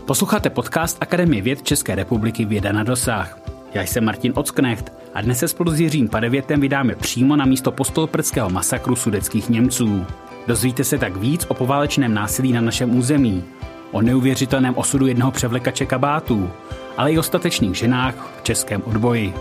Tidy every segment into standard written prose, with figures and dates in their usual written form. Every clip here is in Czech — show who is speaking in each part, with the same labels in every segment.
Speaker 1: Posloucháte podcast Akademie věd České republiky Věda na dosah. Já jsem Martin Ocknecht a dnes se spolu s Jiřím Padevětem vydáme přímo na místo postolprtského masakru sudetských Němců. Dozvíte se tak víc o poválečném násilí na našem území, o neuvěřitelném osudu jednoho převlekače kabátů, ale i o statečných ženách v českém odboji.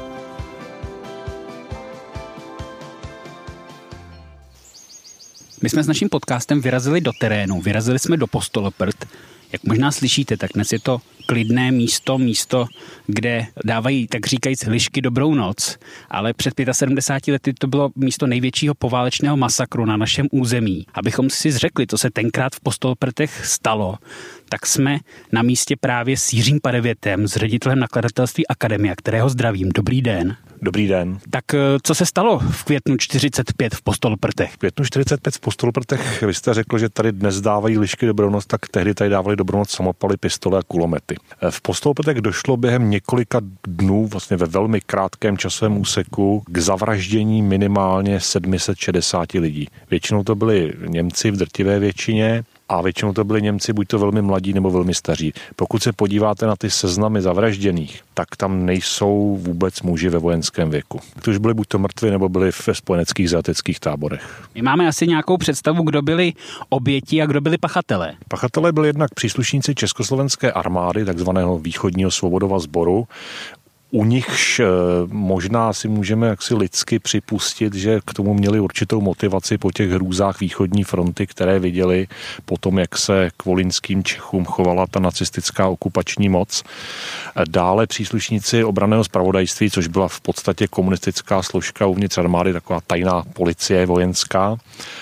Speaker 1: My jsme s naším podcastem vyrazili do terénu, vyrazili jsme do Postolprt. Jak možná slyšíte, tak dnes je to klidné místo, kde dávají, tak říkajíc, lišky dobrou noc, ale před 75 lety to bylo místo největšího poválečného masakru na našem území. Abychom si řekli, co se tenkrát v Postolprtech stalo, tak jsme na místě právě s Jiřím Padevětem, s ředitelem nakladatelství Akademia, kterého zdravím. Dobrý den.
Speaker 2: Dobrý den.
Speaker 1: Tak co se stalo v květnu 45 v Postolprtech?
Speaker 2: V květnu 45 v Postolprtech, vy jste řekl, že tady dnes dávají lišky dobrou noc, tak tehdy tady dávali dobrou noc samopaly, pistole a kulomety. V Postolprtech došlo během několika dnů, vlastně ve velmi krátkém časovém úseku, k zavraždění minimálně 760 lidí. Většinou to byli Němci v drtivé většině, a většinou to byli Němci buď to velmi mladí nebo velmi staří. Pokud se podíváte na ty seznamy zavražděných, tak tam nejsou vůbec muži ve vojenském věku. Kteří už byli buď to mrtví, nebo byli ve spojeneckých zajateckých táborech.
Speaker 1: My máme asi nějakou představu, kdo byli oběti a kdo byli pachatelé.
Speaker 2: Pachatelé byli jednak příslušníci Československé armády, takzvaného východního svobodova sboru. U nichž možná si můžeme jaksi lidsky připustit, že k tomu měli určitou motivaci po těch hrůzách východní fronty, které viděli po tom, jak se k volyňským Čechům chovala ta nacistická okupační moc. Dále příslušníci obranného zpravodajství, což byla v podstatě komunistická složka uvnitř armády, taková tajná policie vojenská,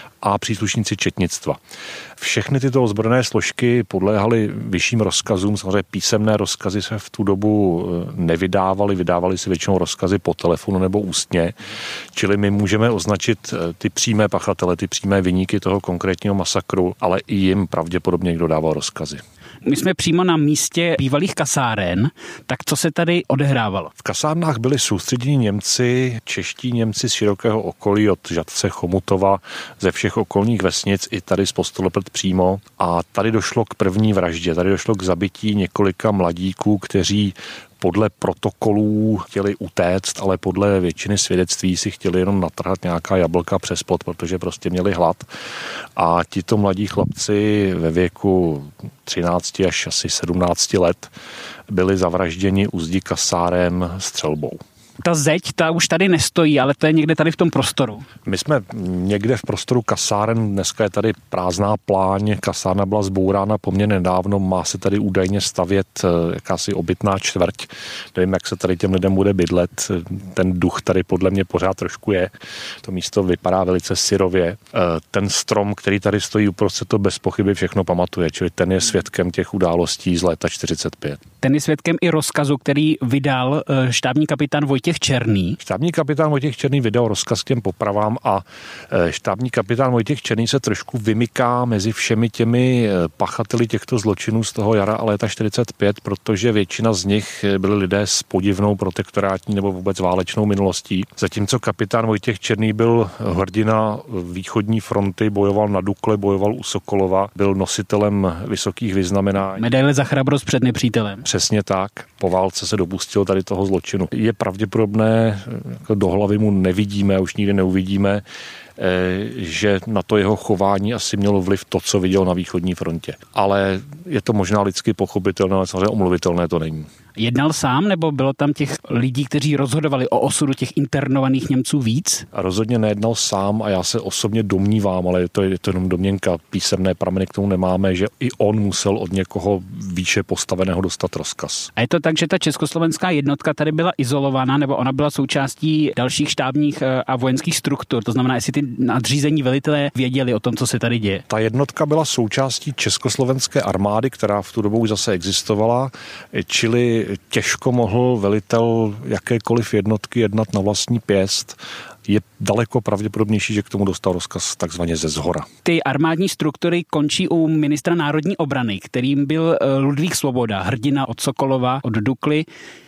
Speaker 2: a příslušníci četnictva. Všechny tyto ozbrojené složky podléhaly vyšším rozkazům, samozřejmě písemné rozkazy se v tu dobu nevydávaly, vydávaly si většinou rozkazy po telefonu nebo ústně, čili my můžeme označit ty přímé pachatele, ty přímé viníky toho konkrétního masakru, ale i jim pravděpodobně někdo dával rozkazy.
Speaker 1: My jsme přímo na místě bývalých kasáren, tak co se tady odehrávalo?
Speaker 2: V kasárnách byli soustředěni Němci, čeští Němci z širokého okolí, od Žatce, Chomutova, ze všech okolních vesnic, i tady z Postolprt přímo. A tady došlo k první vraždě, tady došlo k zabití několika mladíků, kteří podle protokolů chtěli utéct, ale podle většiny svědectví si chtěli jenom natrhat nějaká jablka přes plot, protože prostě měli hlad. A tito mladí chlapci ve věku 13 až asi 17 let byli zavražděni u zdi kasáren střelbou.
Speaker 1: Ta zeď, ta už tady nestojí, ale to je někde tady v tom prostoru.
Speaker 2: My jsme někde v prostoru kasáren, dneska je tady prázdná pláň, kasárna byla zbourána poměrně nedávno, má se tady údajně stavět jakási obytná čtvrť. Nevím, jak se tady těm lidem bude bydlet, ten duch tady podle mě pořád trošku je. To místo vypadá velice syrově. Ten strom, který tady stojí uprostřed, to bez pochyby všechno pamatuje, čili ten je svědkem těch událostí z léta 45.
Speaker 1: Ten je svědkem i rozkazu, který vydal štábní kapitán Vojtěch Černý.
Speaker 2: Štábní kapitán Vojtěch Černý vydal rozkaz k těm popravám a štábní kapitán Vojtěch Černý se trošku vymyká mezi všemi těmi pachateli těchto zločinů z toho jara a léta 45, protože většina z nich byli lidé s podivnou protektorátní nebo vůbec válečnou minulostí. Zatímco kapitán Vojtěch Černý byl hrdina východní fronty, bojoval na Dukle, bojoval u Sokolova, byl nositelem vysokých vyznamenání.
Speaker 1: Medaile za chrabrost před nepřítelem.
Speaker 2: Přesně tak. Po válce se dopustil tady toho zločinu. Je pravděpodobné, do hlavy mu nevidíme a už nikdy neuvidíme, že na to jeho chování asi mělo vliv to, co viděl na východní frontě. Ale je to možná lidsky pochopitelné, ale samozřejmě omluvitelné to není.
Speaker 1: Jednal sám, nebo bylo tam těch lidí, kteří rozhodovali o osudu těch internovaných Němců víc?
Speaker 2: A rozhodně nejednal sám a já se osobně domnívám, ale je to jenom domněnka, písemné prameny k tomu nemáme, že i on musel od někoho výše postaveného dostat rozkaz.
Speaker 1: A je to tak, že ta československá jednotka tady byla izolovaná, nebo ona byla součástí dalších štábních a vojenských struktur? To znamená, jestli ty nadřízení velitelé věděli o tom, co se tady děje?
Speaker 2: Ta jednotka byla součástí československé armády, která v tu dobu už zase existovala, čili těžko mohl velitel jakékoliv jednotky jednat na vlastní pěst. Je daleko pravděpodobnější, že k tomu dostal rozkaz takzvaně ze zhora.
Speaker 1: Ty armádní struktury končí u ministra národní obrany, kterým byl Ludvík Svoboda, hrdina od Sokolova, od Dukly.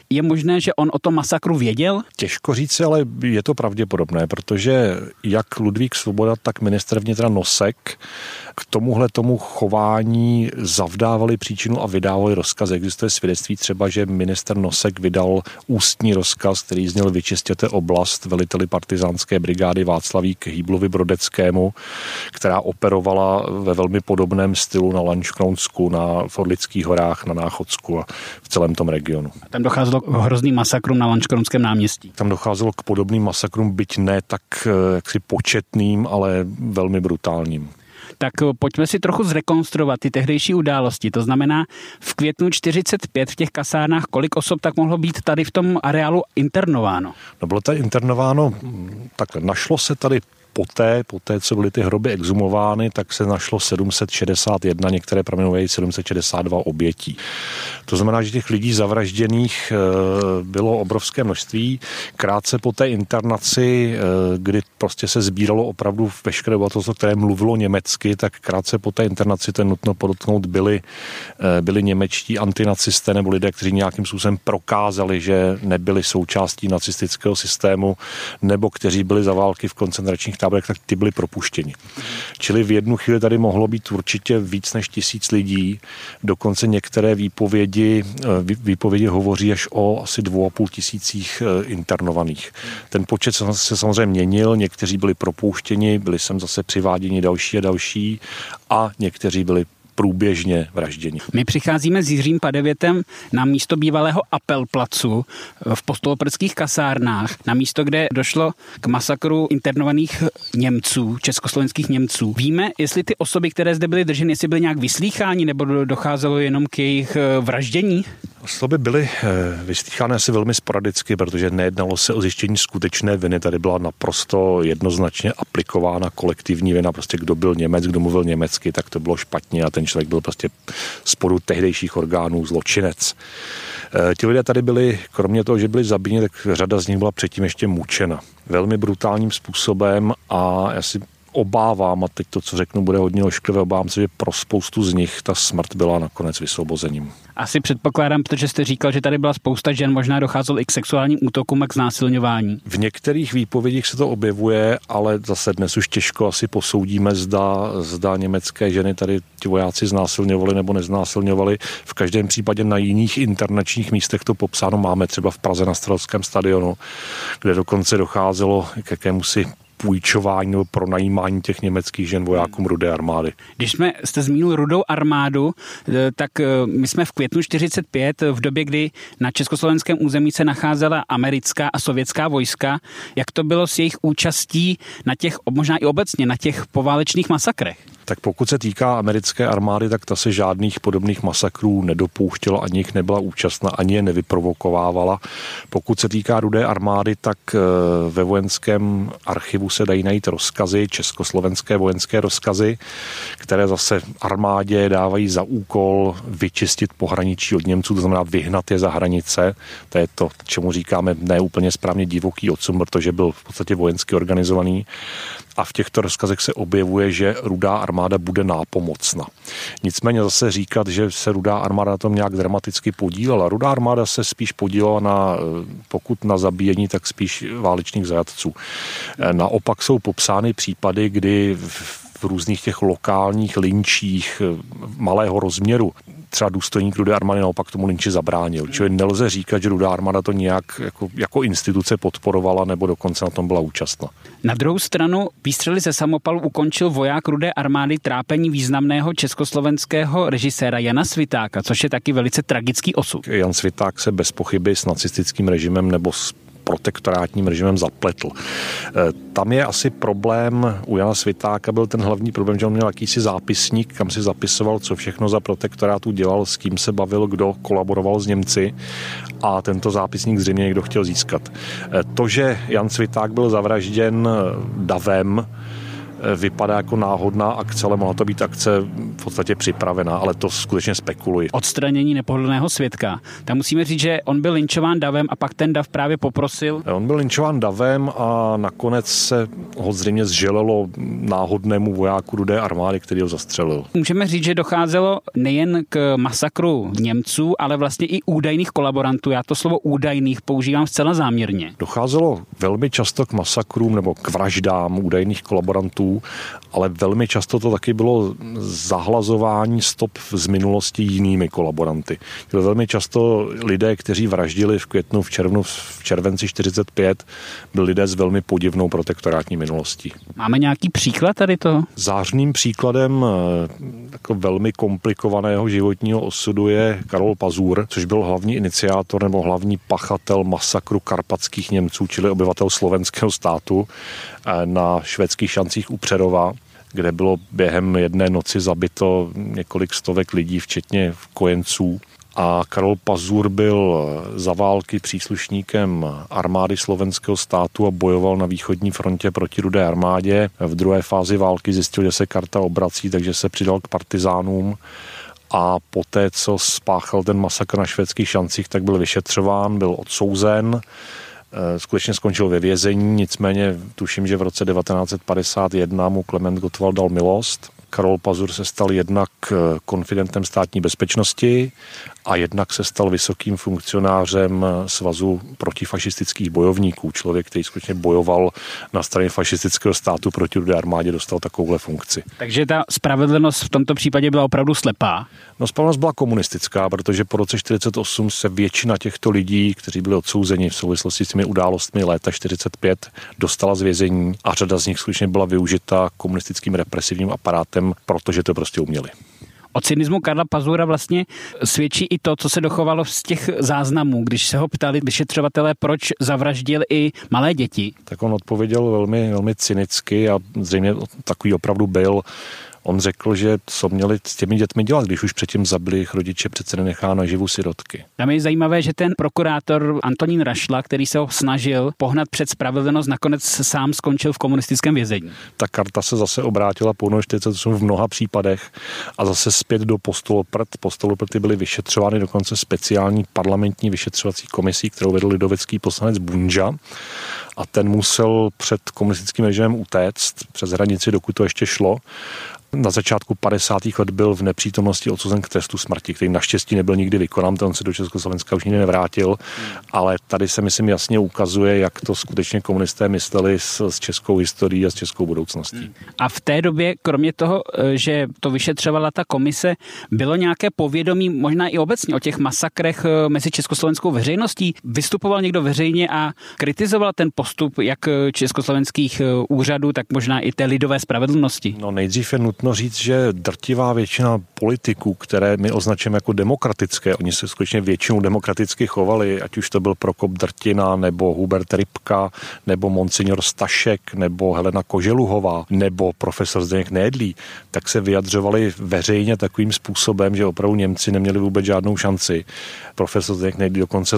Speaker 1: je možné, že on o tom masakru věděl?
Speaker 2: Těžko říct, ale je to pravděpodobné, protože jak Ludvík Svoboda, tak ministr vnitra Nosek k tomu chování zavdávali příčinu a vydávali rozkazy. Existuje svědectví třeba, že ministr Nosek vydal ústní rozkaz, který zněl: vyčistěte oblast veliteli partizánské brigády Václavík Hýblovi Brodeckému, která operovala ve velmi podobném stylu na Lanškrounsku, v Orlických horách, na Náchodsku a v celém tom regionu.
Speaker 1: A tam docházelo k hrozným masakrům na Lanškrounském náměstí.
Speaker 2: Tam docházelo k podobným masakrům, byť ne tak jaksi početným, ale velmi brutálním.
Speaker 1: Tak pojďme si trochu zrekonstruovat ty tehdejší události. To znamená, v květnu 45 v těch kasárnách, kolik osob tak mohlo být tady v tom areálu internováno?
Speaker 2: No, bylo tady internováno, takhle, našlo se tady poté, co byly ty hroby exhumovány, tak se našlo 761, některé pramenovají 762 obětí. To znamená, že těch lidí zavražděných bylo obrovské množství. Krátce po té internaci, kdy prostě se sbíralo opravdu veškeré obyvatelstvo, které mluvilo německy, tak krátce po té internaci, to je nutno podotknout, byli němečtí antinacisté nebo lidé, kteří nějakým způsobem prokázali, že nebyli součástí nacistického systému, nebo kteří byli za války v koncentračních táborech, tak ty byli propuštěni. Čili v jednu chvíli tady mohlo být určitě víc než 1000 lidí, dokonce některé výpovědi hovoří až o asi 2500 internovaných. Ten počet se samozřejmě měnil, někteří byli propouštěni, byli sem zase přiváděni další a další a někteří byli průběžně vražděni.
Speaker 1: My přicházíme s Jiřím Padevětem na místo bývalého Apelplacu v postoloprských kasárnách, na místo, kde došlo k masakru internovaných Němců, československých Němců. Víme, jestli ty osoby, které zde byly drženy, jestli byly nějak vyslýcháni, nebo docházelo jenom k jejich vraždění?
Speaker 2: Osoby byly vyslýchány asi velmi sporadicky, protože nejednalo se o zjištění skutečné viny. Tady byla naprosto jednoznačně aplikována kolektivní vina. Prostě kdo byl Němec, kdo mluvil německy, tak to bylo špatně a ten člověk byl prostě z podu tehdejších orgánů zločinec. Ti lidé tady byli, kromě toho, že byli zabíjeni, tak řada z nich byla předtím ještě mučena. Velmi brutálním způsobem a já si obávám, a teď to, co řeknu, bude hodně ošklivé, obávám se, že pro spoustu z nich ta smrt byla nakonec vysvobozením.
Speaker 1: Asi předpokládám, protože jste říkal, že tady byla spousta žen, možná docházelo i k sexuálním útokům a k znásilňování.
Speaker 2: V některých výpovědích se to objevuje, ale zase dnes už těžko asi posoudíme, zda německé ženy tady ti vojáci znásilňovali nebo neznásilňovali. V každém případě na jiných internačních místech to popsáno máme, třeba v Praze na Strahovském stadionu, kde dokonce docházelo k jakémusi půjčování nebo pronajímání těch německých žen vojákům Rudé armády.
Speaker 1: Když jste zmínil Rudou armádu, tak my jsme v květnu 45, v době, kdy na československém území se nacházela americká a sovětská vojska. Jak to bylo s jejich účastí na těch, možná i obecně, na těch poválečných masakrech?
Speaker 2: Tak pokud se týká americké armády, tak ta se žádných podobných masakrů nedopouštěla, ani jich nebyla účastna, ani je nevyprovokovávala. Pokud se týká Rudé armády, tak ve vojenském archivu se dají najít rozkazy, československé vojenské rozkazy, které zase armádě dávají za úkol vyčistit pohraničí od Němců, to znamená vyhnat je za hranice. To je to, čemu říkáme ne úplně správně divoký odsun, protože byl v podstatě vojensky organizovaný. A v těchto rozkazech se objevuje, že Rudá armáda bude nápomocna. Nicméně zase říkat, že se Rudá armáda na tom nějak dramaticky podílela. Rudá armáda se spíš podílela pokud na zabíjení, tak spíš válečných zajatců. Naopak jsou popsány případy, kdy v různých těch lokálních lynčích malého rozměru třeba důstojník Rudé armády naopak tomu lynči zabránil. Čili nelze říkat, že Rudá armáda to nějak jako instituce podporovala nebo dokonce na tom byla účastna.
Speaker 1: Na druhou stranu výstřely ze samopalu ukončil voják Rudé armády trápení významného československého režiséra Jana Svitáka, což je taky velice tragický osud.
Speaker 2: Jan Sviták se bez pochyby s nacistickým režimem nebo s protektorátním režimem zapletl. Tam je asi problém, u Jana Svitáka byl ten hlavní problém, že on měl jakýsi zápisník, kam si zapisoval, co všechno za protektorátu dělal, s kým se bavil, kdo kolaboroval s Němci a tento zápisník zřejmě někdo chtěl získat. To, že Jan Sviták byl zavražděn davem, vypadá jako náhodná akce, ale mohla to být akce v podstatě připravená, ale to skutečně spekuluji.
Speaker 1: Odstranění nepohodlného svědka. Tam musíme říct, že on byl lynčován davem a pak ten dav právě poprosil.
Speaker 2: On byl lynčován davem a nakonec se ho zřejmě zželelo náhodnému vojáku Rudé armády, který ho zastřelil.
Speaker 1: Můžeme říct, že docházelo nejen k masakru Němců, ale vlastně i údajných kolaborantů. Já to slovo údajných používám zcela záměrně.
Speaker 2: Docházelo velmi často k masakrům nebo k vraždám údajných kolaborantů, ale velmi často to taky bylo zahlazování stop z minulosti jinými kolaboranty. Byly velmi často lidé, kteří vraždili v květnu, v červnu, v červenci 45, byli lidé s velmi podivnou protektorátní minulostí.
Speaker 1: Máme nějaký příklad tady toho?
Speaker 2: Zářným příkladem jako velmi komplikovaného životního osudu je Karol Pazur, což byl hlavní iniciátor nebo hlavní pachatel masakru karpatských Němců, čili obyvatel slovenského státu na švédských Šancích u Přerova, kde bylo během jedné noci zabito několik stovek lidí, včetně kojenců. A Karol Pazur byl za války příslušníkem armády slovenského státu a bojoval na východní frontě proti Rudé armádě. V druhé fázi války zjistil, že se karta obrací, takže se přidal k partizánům. A poté, co spáchal ten masakr na švédských Šancích, tak byl vyšetřován, byl odsouzen. Skutečně skončil ve vězení, nicméně tuším, že v roce 1951 mu Klement Gottwald dal milost. Karol Pazur se stal jednak konfidentem státní bezpečnosti a jednak se stal vysokým funkcionářem Svazu protifašistických bojovníků. Člověk, který skutečně bojoval na straně fašistického státu proti Rudé armádě, dostal takovouhle funkci.
Speaker 1: Takže ta spravedlnost v tomto případě byla opravdu slepá?
Speaker 2: No, spravedlnost byla komunistická, protože po roce 1948 se většina těchto lidí, kteří byli odsouzeni v souvislosti s těmi událostmi léta 1945, dostala z vězení a řada z nich skutečně byla využita komunistickým represivním aparátem, protože to prostě uměli.
Speaker 1: O cynismu Karla Pazura vlastně svědčí i to, co se dochovalo z těch záznamů, když se ho ptali vyšetřovatelé, proč zavraždil i malé děti.
Speaker 2: Tak on odpověděl velmi, velmi cynicky a zřejmě takový opravdu byl. On řekl, že co měli s těmi dětmi dělat, když už předtím zabili jejich rodiče, přece nenechá naživu sirotky.
Speaker 1: Tam je zajímavé, že ten prokurátor Antonín Rašla, který se ho snažil pohnat před spravedlnost, nakonec sám skončil v komunistickém vězení.
Speaker 2: Ta karta se zase obrátila po 1948 v mnoha případech a zase zpět do Postoloprt. Postoloprty byly vyšetřovány dokonce speciální parlamentní vyšetřovací komisí, kterou vedl lidovecký poslanec Bunža. A ten musel před komunistickým režimem utéct přes hranici, dokud to ještě šlo. Na začátku 50. let byl v nepřítomnosti odsouzen k trestu smrti, který naštěstí nebyl nikdy vykonán, ten se do Československa už nikdy nevrátil, ale tady se myslím jasně ukazuje, jak to skutečně komunisté mysleli s českou historií a s českou budoucností.
Speaker 1: A v té době, kromě toho, že to vyšetřovala ta komise, bylo nějaké povědomí možná i obecně o těch masakrech mezi československou veřejností? Vystupoval někdo veřejně a kritizoval ten postup jak československých úřadů, tak možná i té lidové spravedlnosti?
Speaker 2: No, nejdřív je nutno říct, že drtivá většina politiků, které my označujeme jako demokratické, oni se skutečně většinou demokraticky chovali, ať už to byl Prokop Drtina, nebo Hubert Ripka, nebo monsignor Stašek, nebo Helena Koželuhová, nebo profesor Zdeněk Nédlý, tak se vyjadřovali veřejně takovým způsobem, že opravdu Němci neměli vůbec žádnou šanci. Profesor Zdeněk Nédlý dokonce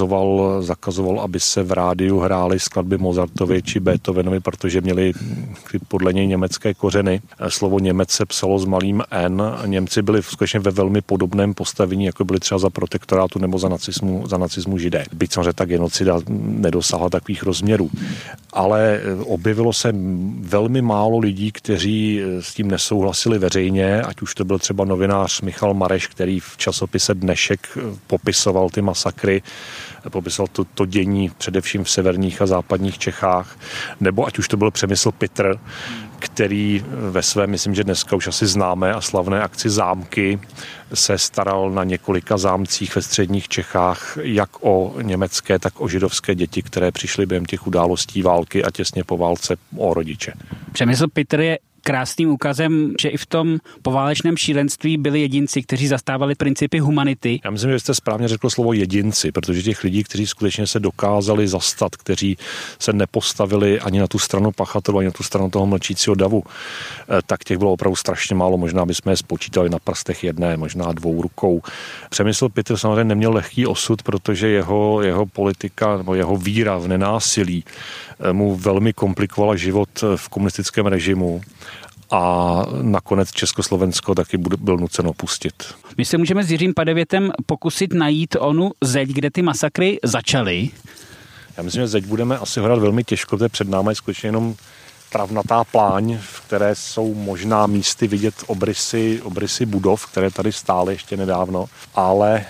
Speaker 2: zakazoval, aby se v rádiu hrály skladby Mozartovy či Beethovenovi, protože měli podle něj německé kořeny. Slovo Němec se psalo s malým N. Němci byli skutečně ve velmi podobném postavení, jako byli třeba za protektorátu nebo za nacismu Židé. Byť samozřejmě ta genocida nedosáhla takových rozměrů. Ale objevilo se velmi málo lidí, kteří s tím nesouhlasili veřejně, ať už to byl třeba novinář Michal Mareš, který v časopise Dnešek popisoval ty masakry, popisoval to dění především v severních a západních Čechách, nebo ať už to byl Přemysl Pitr, který ve své, myslím, že dneska už asi známé a slavné akci Zámky se staral na několika zámcích ve středních Čechách jak o německé, tak o židovské děti, které přišly během těch událostí války a těsně po válce o rodiče.
Speaker 1: Přemysl Pitr je krásným ukazem, že i v tom poválečném šílenství byli jedinci, kteří zastávali principy humanity.
Speaker 2: Já myslím, že jste správně řekl slovo jedinci, protože těch lidí, kteří skutečně se dokázali zastat, kteří se nepostavili ani na tu stranu pachatelů, ani na tu stranu toho mlčícího davu, tak těch bylo opravdu strašně málo. Možná bychom je spočítali na prstech jedné, možná dvou rukou. Přemysl Pytl samozřejmě neměl lehký osud, protože jeho politika nebo jeho víra v nenásilí mu velmi komplikovala život v komunistickém režimu a nakonec Československo taky byl nucen opustit.
Speaker 1: My se můžeme s Jiřím Padevětem pokusit najít onu zeď, kde ty masakry začaly.
Speaker 2: Já myslím, že zeď budeme asi hledat velmi těžko, protože před námi je skutečně jenom travnatá pláň, v které jsou možná místy vidět obrysy budov, které tady stály ještě nedávno, ale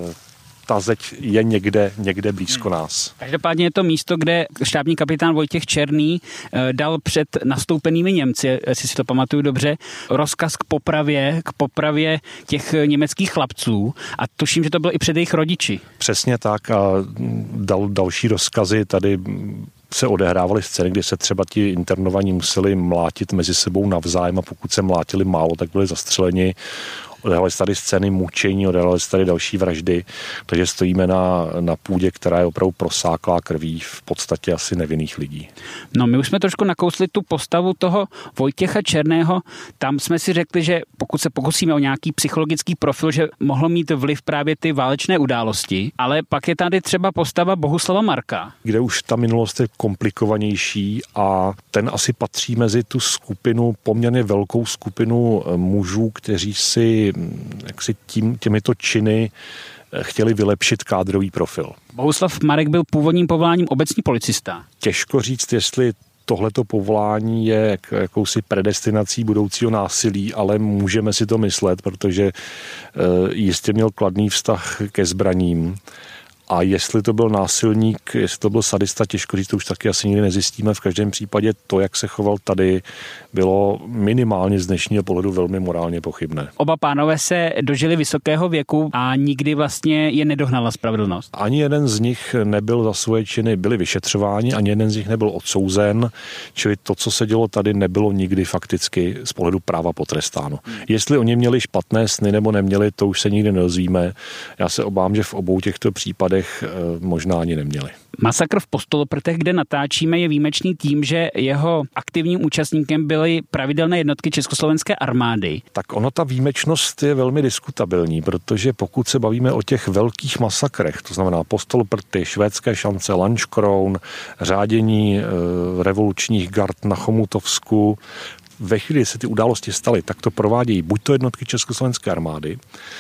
Speaker 2: ta zeď je někde blízko nás.
Speaker 1: Každopádně je to místo, kde štábní kapitán Vojtěch Černý dal před nastoupenými Němci, jestli si to pamatuju dobře, rozkaz k popravě těch německých chlapců a tuším, že to bylo i před jejich rodiči.
Speaker 2: Přesně tak a dal další rozkazy. Tady se odehrávaly scény, kdy se třeba ti internovaní museli mlátit mezi sebou navzájem a pokud se mlátili málo, tak byli zastřeleni. Odehrávaly se tady scény mučení, odehrávaly se tady další vraždy, takže stojíme na půdě, která je opravdu prosáklá krví v podstatě asi nevinných lidí.
Speaker 1: No, my už jsme trošku nakousli tu postavu toho Vojtěcha Černého. Tam jsme si řekli, že pokud se pokusíme o nějaký psychologický profil, že mohlo mít vliv právě ty válečné události, ale pak je tady třeba postava Bohuslava Marka.
Speaker 2: Kde už ta minulost je komplikovanější a ten asi patří mezi tu skupinu, poměrně velkou skupinu mužů, kteří si těmito činy chtěli vylepšit kádrový profil.
Speaker 1: Bohuslav Marek byl původním povoláním obecní policista.
Speaker 2: Těžko říct, jestli tohleto povolání je jakousi predestinací budoucího násilí, ale můžeme si to myslet, protože jistě měl kladný vztah ke zbraním. A jestli to byl násilník, jestli to byl sadista, těžko říct, to už taky asi nikdy nezjistíme. V každém případě to, jak se choval tady, bylo minimálně z dnešního pohledu velmi morálně pochybné.
Speaker 1: Oba pánové se dožili vysokého věku a nikdy vlastně je nedohnala spravedlnost.
Speaker 2: Ani jeden z nich nebyl za svoje činy, byli vyšetřováni, ani jeden z nich nebyl odsouzen, čili to, co se dělo tady, nebylo nikdy fakticky z pohledu práva potrestáno. Jestli oni měli špatné sny nebo neměli, to už se nikdy nedozvíme. Já se obávám, že v obou těchto případech možná ani neměli.
Speaker 1: Masakr v Postoloprtech, kde natáčíme, je výjimečný tím, že jeho aktivním účastníkem byly pravidelné jednotky Československé armády.
Speaker 2: Tak ta výjimečnost je velmi diskutabilní, protože pokud se bavíme o těch velkých masakrech, to znamená Postoloprty, Švédské šance, Lanškroun, řádění revolučních gard na Chomutovsku, ve chvíli, kdy se ty události staly, tak to provádějí buď to jednotky Československé armády,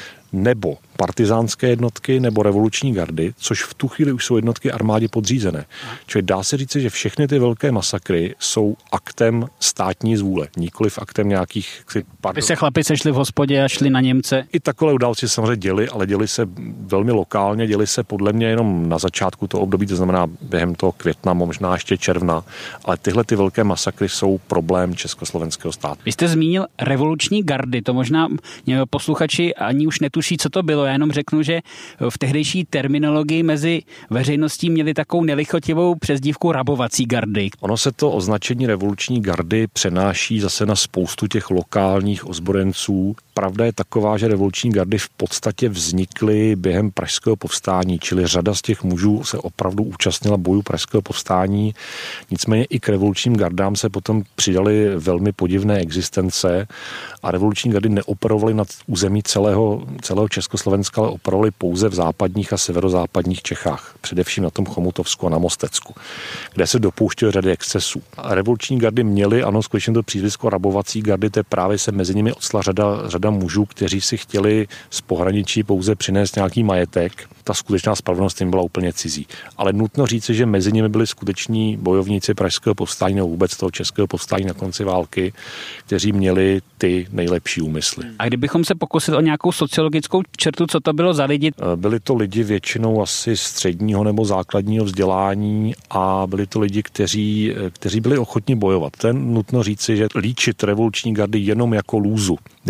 Speaker 2: nebo partizánské jednotky nebo revoluční gardy, což v tu chvíli už jsou jednotky armádě podřízené. Čili dá se říct, že všechny ty velké masakry jsou aktem státní zvůle, nikoliv aktem nějakých...
Speaker 1: By se chlapi sešli v hospodě a šli na Němce.
Speaker 2: I takové události samozřejmě děli, ale děli se velmi lokálně, děli se podle mě jenom na začátku toho období, to znamená během toho května, možná ještě června, ale tyhle ty velké masakry jsou problém československého státu.
Speaker 1: Vy jste zmínil revoluční gardy, to možná posluchači ani už netuší, co to bylo. Já jenom řeknu, že v tehdejší terminologii mezi veřejností měli takovou nelichotivou přezdívku rabovací gardy.
Speaker 2: Ono se to označení revoluční gardy přenáší zase na spoustu těch lokálních ozbrojenců. Pravda je taková, že revoluční gardy v podstatě vznikly během pražského povstání, čili řada z těch mužů se opravdu účastnila bojů pražského povstání. Nicméně i k revolučním gardám se potom přidaly velmi podivné existence a revoluční gardy neoperovaly nad území celého Československa, ale operovaly pouze v západních a severozápadních Čechách, především na tom Chomutovsku a na Mostecku, kde se dopouštěly řady excesů. A revoluční gardy měly, ano, skutečně to přízvisko rabovací gardy, to právě se mezi nimi odstla řada mužů, kteří si chtěli z pohraničí pouze přinést nějaký majetek. Ta skutečná spravedlnost jim byla úplně cizí. Ale nutno říci, že mezi nimi byli skuteční bojovníci pražského povstání nebo vůbec toho českého povstání na konci války, kteří měli ty nejlepší úmysly.
Speaker 1: A kdybychom se pokusili o nějakou sociologickou čertu, co to bylo za lidi?
Speaker 2: Byli to lidi většinou asi středního nebo základního vzdělání a byli to lidi, kteří byli ochotni bojovat. Ten nutno říci, že líčit revoluční gardy jenom jako lůzu není úplně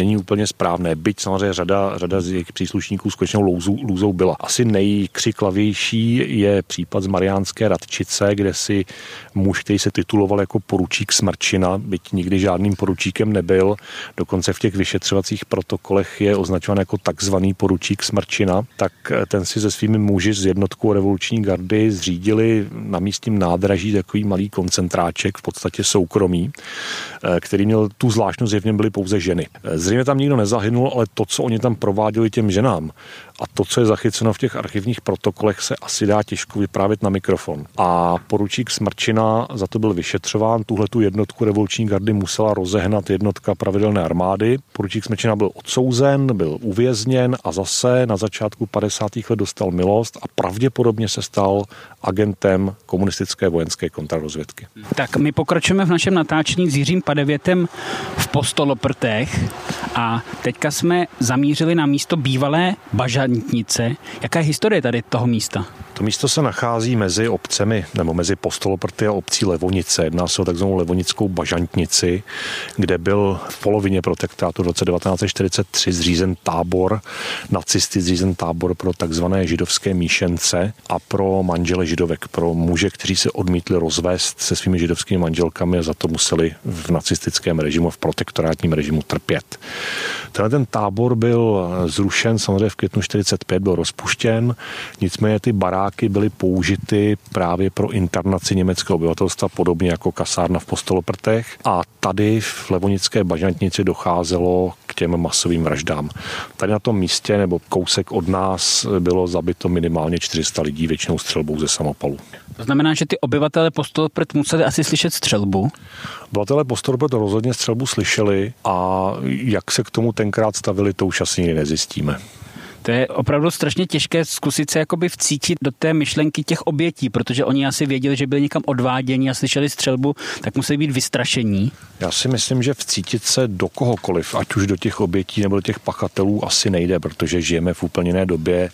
Speaker 2: správné. Byť samozřejmě řada z jejich příslušníků skutečně lůzou byla. Asi nejkřiklavější je případ z Mariánské Radčice, kde si muž, který se tituloval jako poručík Smrčina, byť nikdy žádným poručíkem nebyl, dokonce v těch vyšetřovacích protokolech je označován jako takzvaný poručík Smrčina, tak ten si se svými muži z jednotkou revoluční gardy zřídili na místním nádraží takový malý koncentráček, v podstatě soukromý, který měl tu zvláštnost, že v něm byly pouze ženy. Zřejmě tam nikdo nezahynul, ale to, co oni tam prováděli těm ženám a to, co je zachyceno v těch archivních protokolech, se asi dá těžko vyprávět na mikrofon. A poručík Smrčina za to byl vyšetřován. Tuhletu jednotku revoluční gardy musela rozehnat jednotka pravidelné armády. Poručík Smrčina byl odsouzen, byl uvězněn a zase na začátku 50. let dostal milost a pravděpodobně se stal agentem komunistické vojenské kontrarozvědky.
Speaker 1: Tak my pokračujeme v našem natáčení s Jiřím Padevětem v Postoloprtech a teďka jsme zamířili na místo bývalé Bažantnice. Jaká je historie tady toho místa?
Speaker 2: To místo se nachází mezi obcemi, nebo mezi Postoloprty a obcí Levonice. Jedná se o takzvanou Levonickou Bažantnici, kde byl v polovině protektorátu v roce 1943 zřízen tábor, nacisty zřízen tábor pro takzvané židovské míšence a pro manžele židovek, pro muže, kteří se odmítli rozvést se svými židovskými manželkami a za to museli v nacistickém režimu, v protektorátním režimu trpět. Ten tábor byl zrušen samozřejmě v květnu 1945, byl rozpuštěn, nicméně ty baráky byly použity právě pro internaci německého obyvatelstva, podobně jako kasárna v Postoloprtech. A tady v Levonické Bažantnici docházelo k těm masovým vraždám. Tady na tom místě nebo kousek od nás bylo zabito minimálně 400 lidí, většinou střelbou ze samopalu.
Speaker 1: To znamená, že ty obyvatelé Postoloprt museli asi slyšet střelbu?
Speaker 2: Obyvatelé Postoloprt rozhodně střelbu slyšeli a jak se k tomu tenkrát stavili, to už asi nikdy nezjistíme.
Speaker 1: To je opravdu strašně těžké zkusit se jakoby vcítit do té myšlenky těch obětí, protože oni asi věděli, že byli někam odváděni a slyšeli střelbu, tak museli být vystrašení.
Speaker 2: Já si myslím, že vcítit se do kohokoliv, ať už do těch obětí nebo do těch pachatelů, asi nejde, protože žijeme v úplně jiné době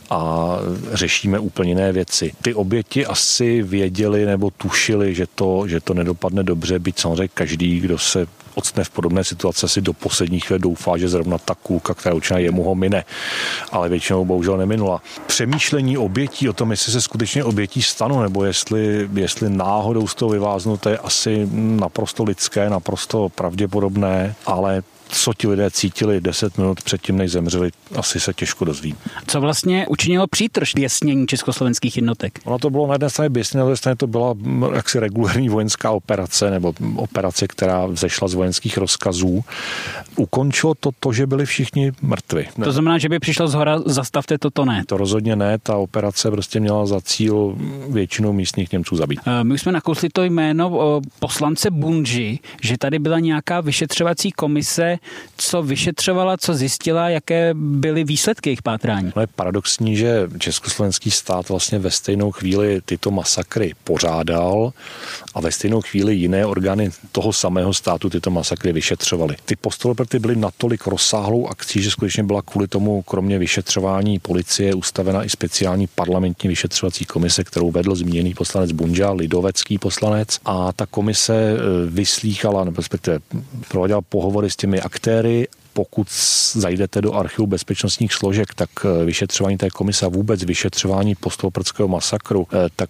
Speaker 2: a řešíme úplně jiné věci. Ty oběti asi věděli nebo tušili, že to nedopadne dobře, byť samozřejmě každý, kdo se octne v podobné situaci, si do posledních chvíle doufá, že zrovna ta kulka, která určitě jemu ho mine, ale většinou bohužel neminula. Přemýšlení obětí o tom, jestli se skutečně obětí stanou, nebo jestli náhodou z toho vyváznou, to je asi naprosto lidské, naprosto pravděpodobné, ale co ti lidé cítili 10 minut předtím, než zemřeli, asi se těžko dozví.
Speaker 1: Co vlastně učinilo přítrž běsnění československých jednotek?
Speaker 2: Ono to bylo na jedné straně běsnění, na druhé straně to byla jaksi regulární vojenská operace, nebo operace, která vzešla z vojenských rozkazů. Ukončilo to, že byli všichni mrtvi.
Speaker 1: To znamená, že by přišlo zhora, zastavte toto ne?
Speaker 2: To rozhodně ne, ta operace prostě měla za cíl většinou místních Němců zabít.
Speaker 1: My už jsme nakousli to jméno poslance Bunži, že tady byla nějaká vyšetřovací komise, co vyšetřovala, co zjistila, jaké byly výsledky jejich pátrání.
Speaker 2: No je paradoxní, že československý stát vlastně ve stejnou chvíli tyto masakry pořádal a ve stejnou chvíli jiné orgány toho samého státu tyto masakry vyšetřovaly. Ty Postoloprty byly natolik rozsáhlou akcí, že skutečně byla kvůli tomu kromě vyšetřování policie ustavena i speciální parlamentní vyšetřovací komise, kterou vedl zmíněný poslanec Bunža, lidovecký poslanec, a ta komise vyslýchala, nebo respektive prováděla pohovory s těmi aktéry. Pokud zajdete do archivu bezpečnostních složek, tak vyšetřování té komise a vůbec vyšetřování postoloprtského masakru, tak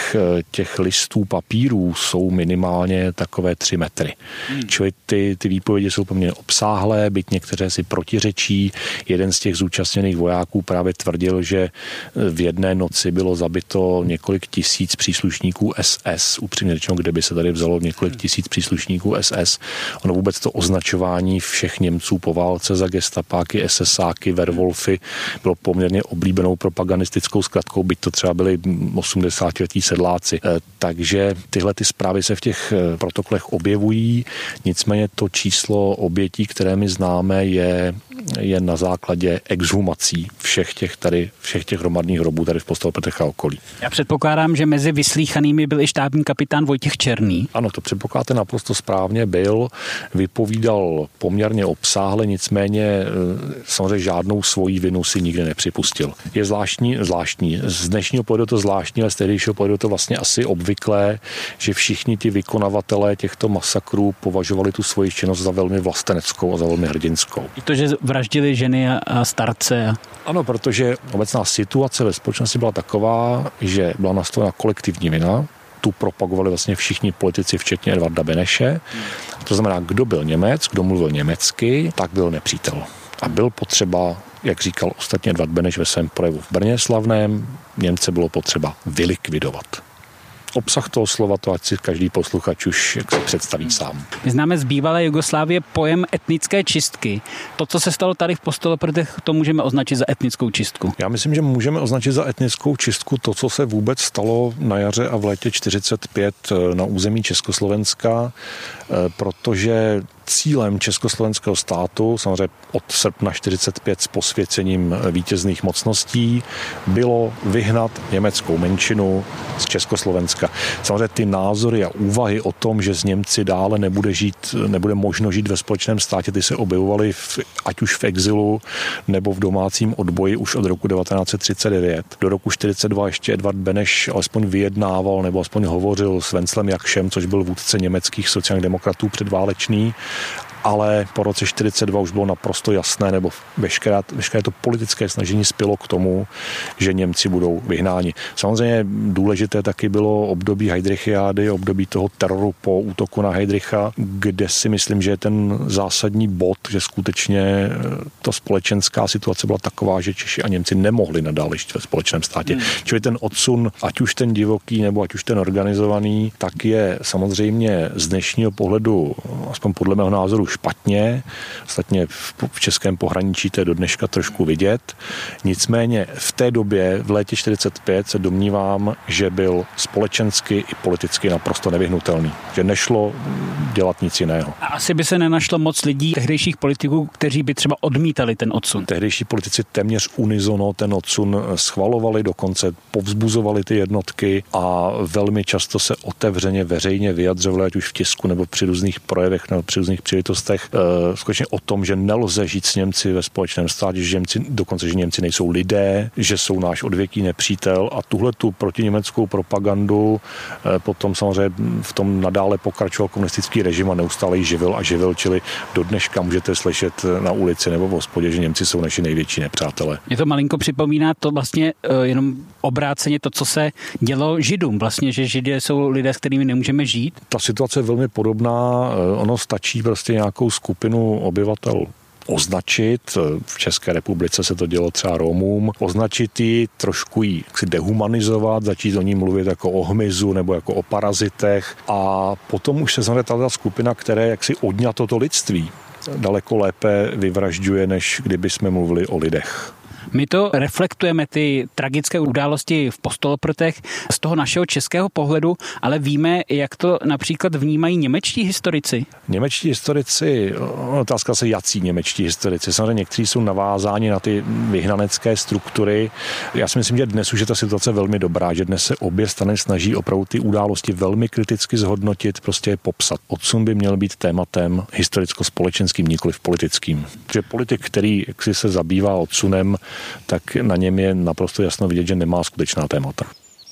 Speaker 2: těch listů papírů jsou minimálně takové 3 metry. Čili ty výpovědi jsou poměrně obsáhlé, byť některé si protiřečí. Jeden z těch zúčastněných vojáků právě tvrdil, že v jedné noci bylo zabito několik tisíc příslušníků SS. Upřímně řečeno, kde by se tady vzalo několik tisíc příslušníků SS. Ono vůbec to označování všech Němců po válce za gestapáky, SSáky, Werwolfy bylo poměrně oblíbenou propagandistickou zkratkou, byť to třeba byli 80letí sedláci. Takže tyhle ty zprávy se v těch protokolech objevují, nicméně to číslo obětí, které my známe, je na základě exhumací všech těch hromadných hrobů tady v Postoloprtech a okolí.
Speaker 1: Já předpokládám, že mezi vyslýchanými byl i štábní kapitán Vojtěch Černý.
Speaker 2: Ano, to předpokládáte naprosto správně, vypovídal poměrně obsáhle, ale nicméně samozřejmě žádnou svoji vinu si nikdy nepřipustil. Je zvláštní. Z dnešního pohledu to zvláštní, ale z tehdejšího pohledu to vlastně asi obvyklé, že všichni ti vykonavatelé těchto masakrů považovali tu svoji činnost za velmi vlasteneckou a za velmi hrdinskou.
Speaker 1: I to, že vraždili ženy a starce.
Speaker 2: Ano, protože obecná situace ve společnosti byla taková, že byla nastavena kolektivní vina, tu propagovali vlastně všichni politici, včetně Edvarda Beneše. To znamená, kdo byl Němec, kdo mluvil německy, tak byl nepřítel. A byl potřeba, jak říkal ostatně Edvard Beneš ve svém projevu v Brně slavném, Němce bylo potřeba vylikvidovat. Obsah toho slova, to ať si každý posluchač už jak si představí sám.
Speaker 1: My známe z bývalé Jugoslávie pojem etnické čistky. To, co se stalo tady v Postoloprtech, to můžeme označit za etnickou čistku.
Speaker 2: Já myslím, že můžeme označit za etnickou čistku to, co se vůbec stalo na jaře a v létě 1945 na území Československa, protože cílem československého státu, samozřejmě od srpna 1945 s posvěcením vítězných mocností, bylo vyhnat německou menšinu z Československa. Samozřejmě ty názory a úvahy o tom, že z Němci dále nebude možno žít ve společném státě, ty se objevovaly ať už v exilu nebo v domácím odboji už od roku 1939. Do roku 1942 ještě Edvard Beneš alespoň vyjednával nebo alespoň hovořil s Venclem Jakšem, což byl vůdce německých sociálních demokratů předválečný, ale po roce 1942 už bylo naprosto jasné, nebo veškeré to politické snažení spělo k tomu, že Němci budou vyhnáni. Samozřejmě důležité taky bylo období Heydrichiády, období toho teroru po útoku na Heydricha, kde si myslím, že je ten zásadní bod, že skutečně ta společenská situace byla taková, že Češi a Němci nemohli nadále žít ve společném státě. Čili ten odsun, ať už ten divoký, nebo ať už ten organizovaný, tak je samozřejmě z dnešního pohledu, aspoň podle mého názoru, špatně. Ostatně v českém pohraničí to je do dneška trošku vidět. Nicméně v té době, v létě 1945, se domnívám, že byl společensky i politicky naprosto nevyhnutelný. Že nešlo dělat nic jiného.
Speaker 1: A asi by se nenašlo moc lidí, tehdejších politiků, kteří by třeba odmítali ten odsun.
Speaker 2: Tehdejší politici téměř unisono ten odsun schvalovali, dokonce povzbuzovali ty jednotky a velmi často se otevřeně, veřejně vyjadřovali, ať už v tisku nebo při různých projevech nebo při různých příležitostech, skutečně o tom, že nelze žít s Němci ve společném státě, že Němci nejsou lidé, že jsou náš odvěký nepřítel a tuhletu protiněmeckou propagandu potom samozřejmě v tom nadále pokračoval komunistický režim a neustále ji živil, čili do dneška můžete slyšet na ulici nebo v hospodě, že Němci jsou naši největší nepřátelé.
Speaker 1: Mě to malinko připomíná to vlastně jenom obráceně to, co se dělo Židům. Vlastně, že Židé jsou lidé, s kterými nemůžeme žít.
Speaker 2: Ta situace je velmi podobná. Ono stačí prostě nějakou skupinu obyvatel označit. V České republice se to dělo třeba Romům. Označit ji, trošku ji dehumanizovat, začít o ní mluvit jako o hmyzu nebo jako o parazitech a potom už se znamená ta skupina, které jaksi odňato to lidství daleko lépe vyvražďuje, než kdyby jsme mluvili o lidech.
Speaker 1: My to reflektujeme, ty tragické události v Postoloprtech z toho našeho českého pohledu, ale víme, jak to například vnímají němečtí historici.
Speaker 2: Němečtí historici, otázka se jací němečtí historici. Samozřejmě někteří jsou navázáni na ty vyhnanecké struktury. Já si myslím, že dnes už je ta situace velmi dobrá, že dnes se obě strany snaží opravdu ty události velmi kriticky zhodnotit, prostě je popsat. Odsun by měl být tématem historicko-společenským, nikoliv politickým. Že politik, který jaksi se zabývá odsunem, tak na něm je naprosto jasno vidět, že nemá skutečná témata.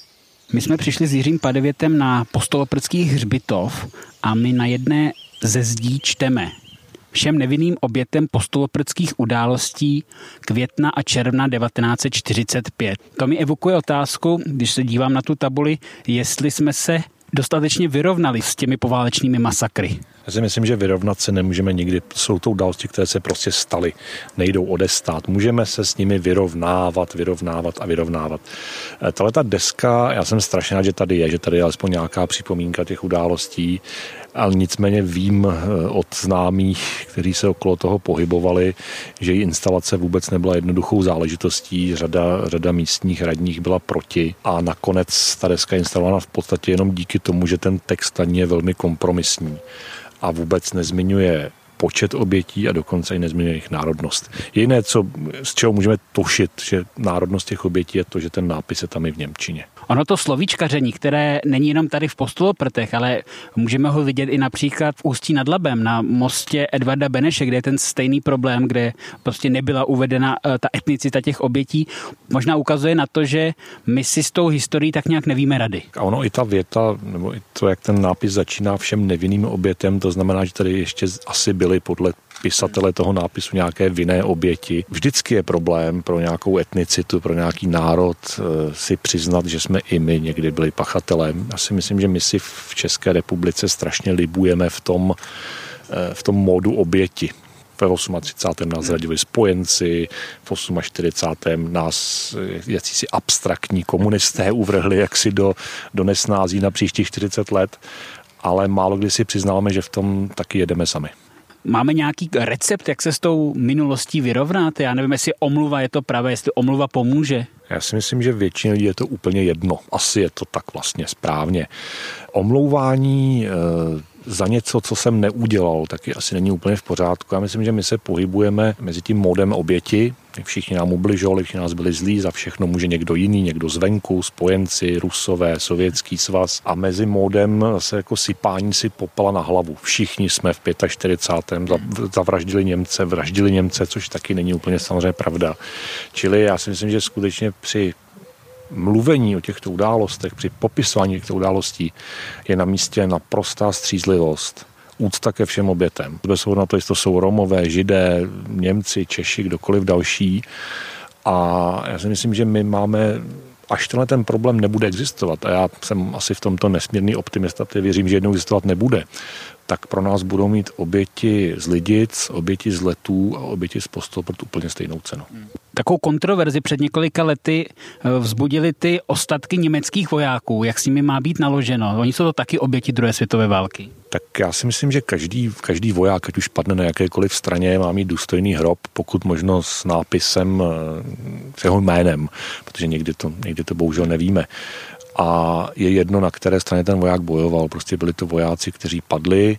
Speaker 1: My jsme přišli s Jiřím Padevětem na Postoloprtský hřbitov a my na jedné ze zdí čteme: všem nevinným obětem postoloprtských událostí května a června 1945. To mi evokuje otázku, když se dívám na tu tabuli, jestli jsme se dostatečně vyrovnali s těmi poválečnými masakry.
Speaker 2: Já si myslím, že vyrovnat se nemůžeme nikdy. Jsou to události, které se prostě staly, nejdou odestát. Můžeme se s nimi vyrovnávat. Tahleta deska, já jsem strašně rád, že tady je alespoň nějaká připomínka těch událostí, ale nicméně vím od známých, kteří se okolo toho pohybovali, že její instalace vůbec nebyla jednoduchou záležitostí, řada místních radních byla proti a nakonec ta deska je instalována v podstatě jenom díky tomu, že ten text tady je velmi kompromisní a vůbec nezmiňuje počet obětí a dokonce i nezmiňuje jejich národnost. Jediné, z čeho můžeme tušit, že národnost těch obětí je to, že ten nápis je tam i v němčině.
Speaker 1: Ono to slovíčkaření, které není jenom tady v Postoloprtech, ale můžeme ho vidět i například v Ústí nad Labem na mostě Edvarda Beneše, kde je ten stejný problém, kde prostě nebyla uvedena ta etnicita těch obětí. Možná ukazuje na to, že my si s tou historií tak nějak nevíme rady.
Speaker 2: A ono i ta věta, nebo i to, jak ten nápis začíná všem nevinným obětem, to znamená, že tady ještě asi byly podle pisatele toho nápisu nějaké vinné oběti. Vždycky je problém pro nějakou etnicitu, pro nějaký národ si přiznat, že jsme i my někdy byli pachatelem. Já si myslím, že my si v České republice strašně libujeme v tom módu oběti. Ve 38. nás zradili spojenci, v 48. nás jakýsi abstraktní komunisté uvrhli jaksi do nesnází na příštích 40 let, ale málo kdy si přiznáme, že v tom taky jedeme sami.
Speaker 1: Máme nějaký recept, jak se s tou minulostí vyrovnat? Já nevím, jestli omluva je to pravé, jestli omluva pomůže.
Speaker 2: Já si myslím, že většině lidí je to úplně jedno. Asi je to tak vlastně správně. Omlouvání za něco, co jsem neudělal, taky asi není úplně v pořádku. Já myslím, že my se pohybujeme mezi tím módem oběti. Všichni nám ubližovali, všichni nás byli zlí, za všechno může někdo jiný, někdo zvenku, spojenci, Rusové, Sovětský svaz. A mezi módem se jako sypání si popela na hlavu. Všichni jsme v 45. vraždili Němce, což taky není úplně samozřejmě pravda. Čili já si myslím, že skutečně při mluvení o těchto událostech, při popisování těchto událostí je na místě naprostá střízlivost, úcta ke všem obětem. Bez ohledu na to, jestli to jsou Romové, Židé, Němci, Češi, kdokoliv další. A já si myslím, že my máme, až ten problém nebude existovat, a já jsem asi v tomto nesmírný optimista, protože věřím, že jednou existovat nebude, tak pro nás budou mít oběti z Lidic, oběti z Letů a oběti z Postoloprt úplně stejnou cenu.
Speaker 1: Takovou kontroverzi před několika lety vzbudily ty ostatky německých vojáků. Jak s nimi má být naloženo? Oni jsou to taky oběti druhé světové války.
Speaker 2: Tak já si myslím, že každý voják, ať už padne na jakékoliv straně, má mít důstojný hrob, pokud možno s nápisem, s jeho jménem, protože někdy to bohužel nevíme. A je jedno, na které straně ten voják bojoval. Prostě byli to vojáci, kteří padli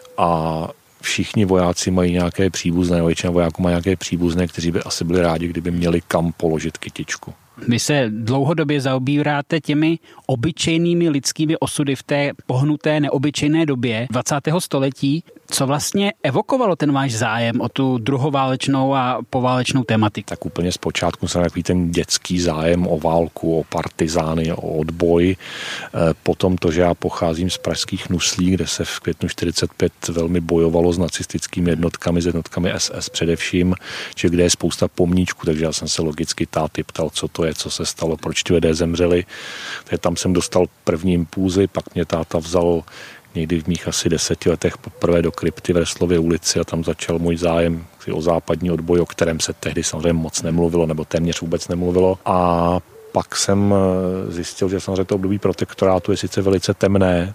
Speaker 2: a všichni vojáci mají nějaké příbuzné, většina vojáků má nějaké příbuzné, kteří by asi byli rádi, kdyby měli kam položit kytičku.
Speaker 1: Vy se dlouhodobě zaobíráte těmi obyčejnými lidskými osudy v té pohnuté, neobyčejné době 20. století. Co vlastně evokovalo ten váš zájem o tu druhoválečnou a poválečnou tematiku?
Speaker 2: Tak úplně zpočátku jsem takový ten dětský zájem o válku, o partizány, o odboj. Potom to, že já pocházím z pražských Nuslí, kde se v květnu 45 velmi bojovalo s nacistickými jednotkami, s jednotkami SS především, že kde je spousta pomníčků, takže já jsem se logicky táty ptal, co to je, co se stalo, proč ti lidé zemřeli. Takže tam jsem dostal první impulzy, pak mě táta vzal někdy v mých asi 10 letech poprvé do krypty v Reslově ulici a tam začal můj zájem o západní odboj, o kterém se tehdy samozřejmě moc nemluvilo, nebo téměř vůbec nemluvilo. A pak jsem zjistil, že samozřejmě to období protektorátu je sice velice temné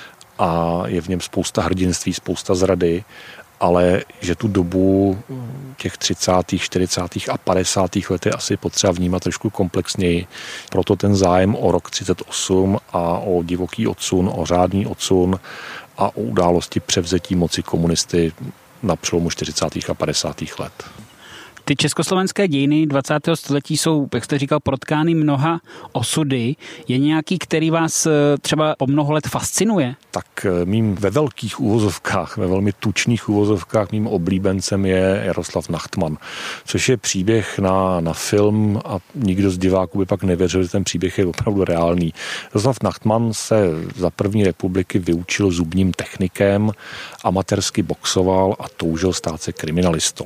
Speaker 2: a je v něm spousta hrdinství, spousta zrady, ale že tu dobu těch 30., 40. a 50. let je asi potřeba vnímat trošku komplexněji. Proto ten zájem o rok 38 a o divoký odsun, o řádný odsun a o události převzetí moci komunisty na přelomu 40. a 50. let.
Speaker 1: Ty československé dějiny 20. století jsou, jak jste říkal, protkány mnoha osudy. Je nějaký, který vás třeba po mnoho let fascinuje?
Speaker 2: Tak mým ve velkých úvozovkách, ve velmi tučných úvozovkách, mým oblíbencem je Jaroslav Nachtman, což je příběh na film a nikdo z diváků by pak nevěřil, že ten příběh je opravdu reálný. Jaroslav Nachtman se za první republiky vyučil zubním technikem, amatérsky boxoval a toužil stát se kriminalistou.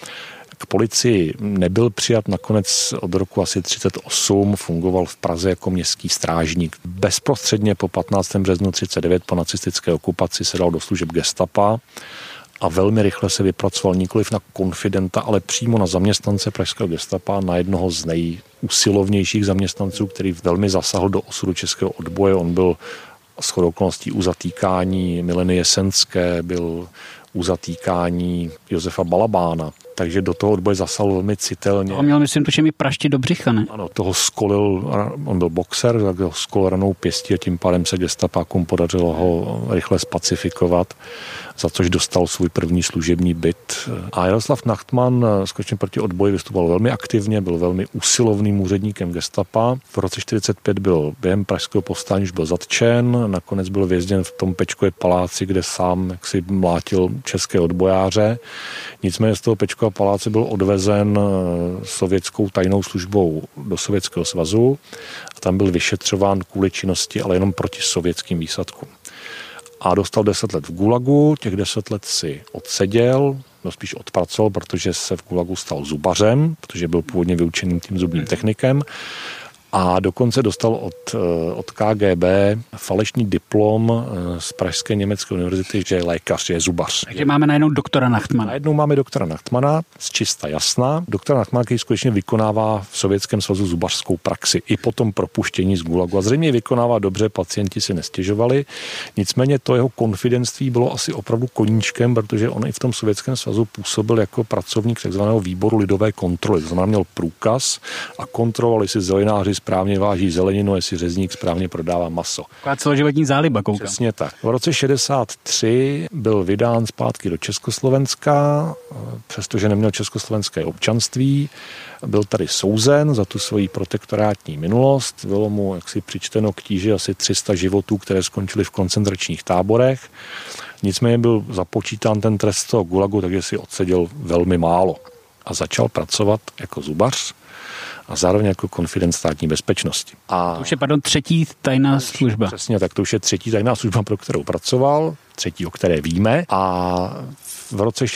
Speaker 2: K policii nebyl přijat, nakonec od roku asi 38 fungoval v Praze jako městský strážník. Bezprostředně po 15. březnu 39 po nacistické okupaci se dal do služeb gestapa a velmi rychle se vypracoval nikoliv na konfidenta, ale přímo na zaměstnance pražského gestapa, na jednoho z nejusilovnějších zaměstnanců, který velmi zasahl do osudu českého odboje. On byl shodou okolností u zatýkání Mileny Jesenské, byl u zatýkání Josefa Balabána. takže do toho odboje zasal velmi citelně.
Speaker 1: On měl, myslím, tuším i prašti do břicha, ne?
Speaker 2: Ano, toho skolil, on byl boxer, tak ho skolil ranou pěstí a tím pádem se gestapákům podařilo ho rychle spacifikovat, za což dostal svůj první služební byt. A Jaroslav Nachtman skutečně proti odboji vystupoval velmi aktivně, byl velmi usilovným úředníkem gestapa. V roce 1945 byl během pražského povstání už byl zatčen, nakonec byl vězněn v tom Pečkově paláci, kde sám jaksi mlátil české odbojáře. Nicméně z toho Pečkova paláce byl odvezen sovětskou tajnou službou do Sovětského svazu a tam byl vyšetřován kvůli činnosti, ale jenom proti sovětským výsadkům. A dostal 10 let v Gulagu, těch 10 let si odseděl, no spíš odpracoval, protože se v Gulagu stal zubařem, protože byl původně vyučeným tím zubním technikem. A dokonce dostal od KGB falešný diplom z Pražské německé univerzity, že je lékař, že je zubař.
Speaker 1: Takže máme najednou doktora Nachtmana.
Speaker 2: Najednou máme doktora Nachtmana, z čista jasná. Doktor Nachtman, který skutečně vykonává v Sovětském svazu zubařskou praxi i po tom propuštění z Gulagu. A zřejmě vykonává dobře, pacienti si nestěžovali. Nicméně to jeho konfidentství bylo asi opravdu koníčkem, protože on i v tom Sovětském svazu působil jako pracovník takzvaného výboru lidové kontroly. To znamená, měl průkaz a kontroloval, jestli zelenáři správně váží zeleninu, jestli řezník správně prodává maso.
Speaker 1: Taková celoživotní záliba, koukám.
Speaker 2: Přesně tak. V roce 1963 byl vydán zpátky do Československa, přestože neměl československé občanství. Byl tady souzen za tu svoji protektorátní minulost. Bylo mu jaksi přičteno k tíži asi 300 životů, které skončily v koncentračních táborech. Nicméně byl započítán ten trest toho Gulagu, takže si odseděl velmi málo. A začal pracovat jako zubař a zároveň jako konfident státní bezpečnosti. A
Speaker 1: to už je, třetí tajná služba.
Speaker 2: Přesně tak, to už je třetí tajná služba, pro kterou pracoval, třetí, o které víme. A v roce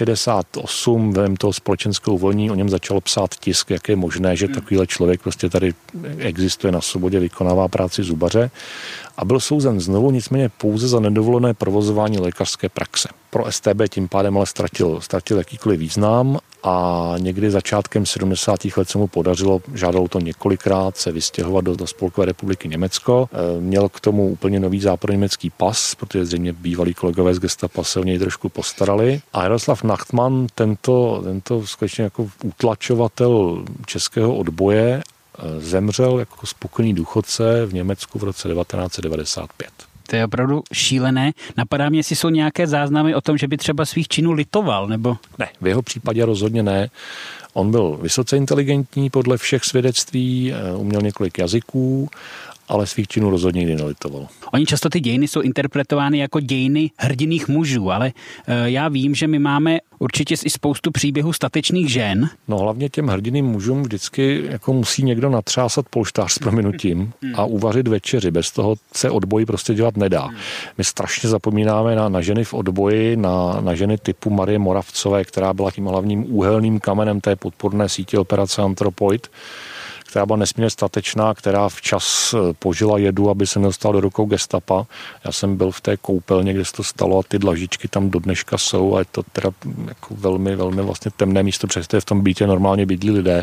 Speaker 2: 68 během toho společenského uvolnění o něm začal psát tisk, jak je možné, že takovýhle člověk prostě tady existuje na svobodě, vykonává práci zubaře. A byl souzen znovu, nicméně pouze za nedovolené provozování lékařské praxe. Pro StB tím pádem ale ztratil jakýkoliv význam a někdy začátkem 70. let se mu podařilo, žádalo to několikrát, se vystěhovat do Spolkové republiky Německo. Měl k tomu úplně nový západoněmecký pas, protože zřejmě bývalí kolegové z gestapa se o něj trošku postarali. A Jaroslav Nachtman, tento skutečně jako utlačovatel českého odboje, zemřel jako spokojený důchodce v Německu v roce 1995.
Speaker 1: To je opravdu šílené. Napadá mě, jestli jsou nějaké záznamy o tom, že by třeba svých činů litoval, nebo?
Speaker 2: Ne, v jeho případě rozhodně ne. On byl vysoce inteligentní podle všech svědectví, uměl několik jazyků, ale svých činů rozhodně nikdy nelitoval.
Speaker 1: Oni často ty dějiny jsou interpretovány jako dějiny hrdinných mužů, ale já vím, že my máme určitě i spoustu příběhů statečných žen.
Speaker 2: No hlavně těm hrdinným mužům vždycky jako musí někdo natřásat polštář s prominutím a uvařit večeři. Bez toho se odboj prostě dělat nedá. My strašně zapomínáme na ženy v odboji, na ženy typu Marie Moravcové, která byla tím hlavním úhelným kamenem té podporné sítě operace Anthropoid, která byla nesmírně statečná, která včas požila jedu, aby se nedostal do rukou gestapa. Já jsem byl v té koupelně, kde se to stalo a ty dlažičky tam do dneška jsou a je to teda jako velmi, velmi vlastně temné místo, přestože v tom bytě normálně bydlí lidé.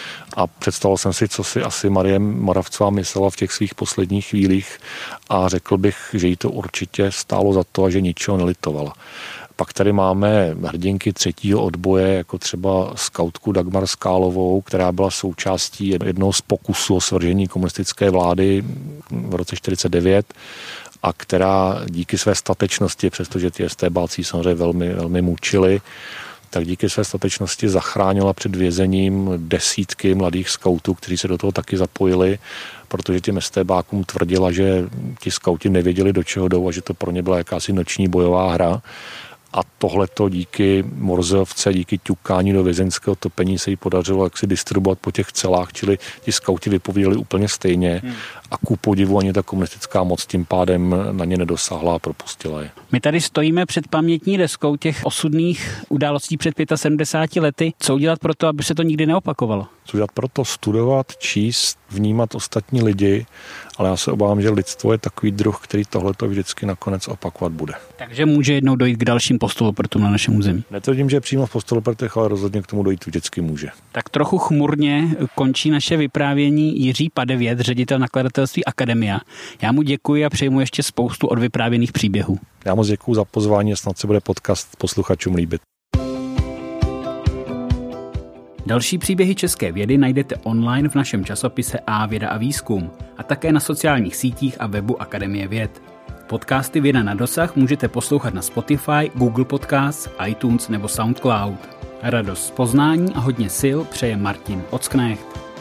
Speaker 2: A představil jsem si, co si asi Marie Moravcová myslela v těch svých posledních chvílích a řekl bych, že jí to určitě stálo za to a že ničeho nelitovala. Pak tady máme hrdinky třetího odboje, jako třeba skautku Dagmar Skálovou, která byla součástí jednoho z pokusů o svržení komunistické vlády v roce 1949 a která díky své statečnosti, přestože ty StBáci samozřejmě velmi, velmi mučili, tak díky své statečnosti zachránila před vězením desítky mladých skautů, kteří se do toho taky zapojili, protože těm StBákům tvrdila, že ti skauti nevěděli, do čeho jdou a že to pro ně byla jakási noční bojová hra. A tohleto díky Morzeovce, díky ťukání do vězeňského topení se jí podařilo jaksi distribuovat po těch celách, čili ti skauti vypovídali úplně stejně a ku podivu ani ta komunistická moc tím pádem na ně nedosáhla a propustila je.
Speaker 1: My tady stojíme před pamětní deskou těch osudných událostí před 75 lety. Co udělat pro to, aby se to nikdy neopakovalo?
Speaker 2: Co udělat pro to? Studovat, číst, vnímat ostatní lidi, ale já se obávám, že lidstvo je takový druh, který tohleto vždycky nakonec opakovat bude.
Speaker 1: Takže může jednou dojít k dalším postoloprtům na našem území.
Speaker 2: Netvrdím, že přímo v postoloprtech, ale rozhodně k tomu dojít vždycky může.
Speaker 1: Tak trochu chmurně končí naše vyprávění Jiří Padevět, ředitel nakladatelství Akademia. Já mu děkuji a přeji mu ještě spoustu odvyprávěných příběhů.
Speaker 2: Já moc děkuji za pozvání a snad se bude podcast posluchačům líbit.
Speaker 1: Další příběhy české vědy najdete online v našem časopise A věda a výzkum a také na sociálních sítích a webu Akademie věd. Podcasty Věda na dosah můžete poslouchat na Spotify, Google Podcasts, iTunes nebo SoundCloud. Radost z poznání a hodně sil přeje Martin Ocknecht.